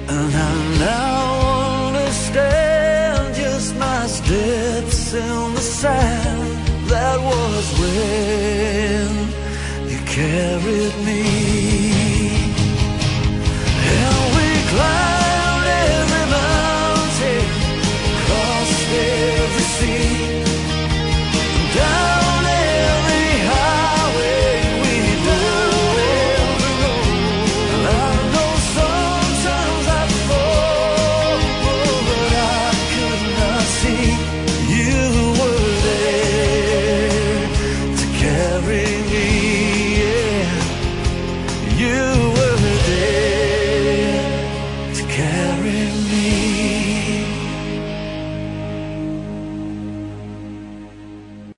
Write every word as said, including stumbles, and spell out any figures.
And I now understand just my steps in the sand. That was when you carried me. And we climbed every mountain, crossed every sea, down every highway we drove every road. And I know sometimes I fall, but I could not see you were there to carry me. Yeah, you were there to carry me.